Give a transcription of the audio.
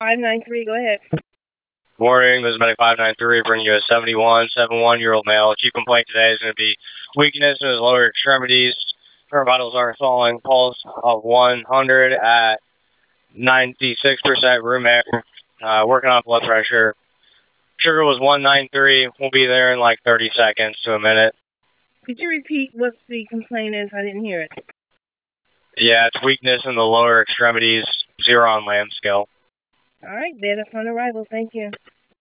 593, go ahead. Morning, this is Medic 593, bringing you a 71-year-old male. Chief complaint today is going to be weakness in his lower extremities. Her vitals are falling. Pulse of 100 at 96% room air. Working on blood pressure. Sugar was 193. We'll be there in like 30 seconds to a minute. Could you repeat what the complaint is? I didn't hear it. Yeah, it's weakness in the lower extremities, 0 on Lamb scale. All right, data on arrival. Thank you.